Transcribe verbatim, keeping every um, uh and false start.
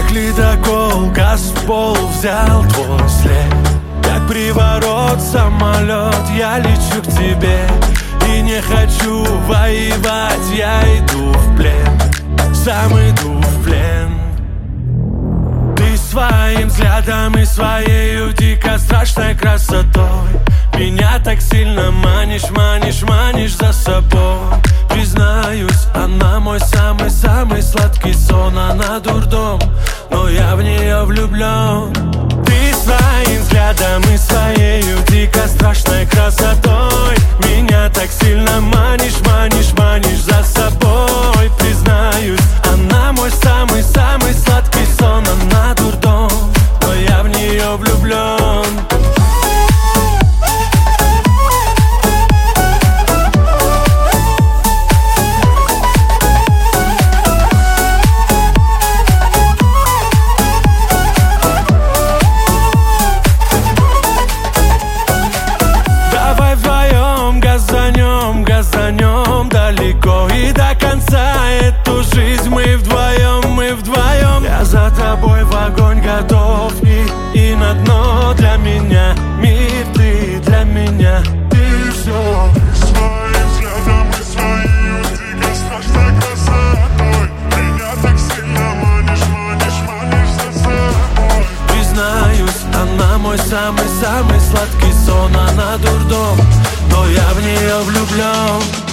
Как ледокол, газ в пол взял твой след. Как приворот самолет, я лечу к тебе. И не хочу воевать, я иду в плен. Сам иду в плен. Ты своим взглядом и своей дико страшной красотой меня так сильно манишь, манишь, манишь за собой. Признаюсь, она мой самый-самый сладкий сон. Она дурдом, но я в нее влюблен. Ты своим взглядом и своей дико страшной красотой меня так сильно манишь, манишь, манишь за собой. Признаюсь, она мой самый-самый сладкий сон. Она дурдом, но я в нее влюблен. Газанем далеко и до конца эту жизнь мы вдвоем, мы вдвоем. Я за тобой в огонь готов и, и на дно для меня. Мир ты для меня, ты все. Своим взглядом и своей дико страшной красотой меня так сильно манишь, манишь, манишь за собой. Признаюсь, она мой самый-самый сладкий сон. Она дурдом, но я в нее влюблен.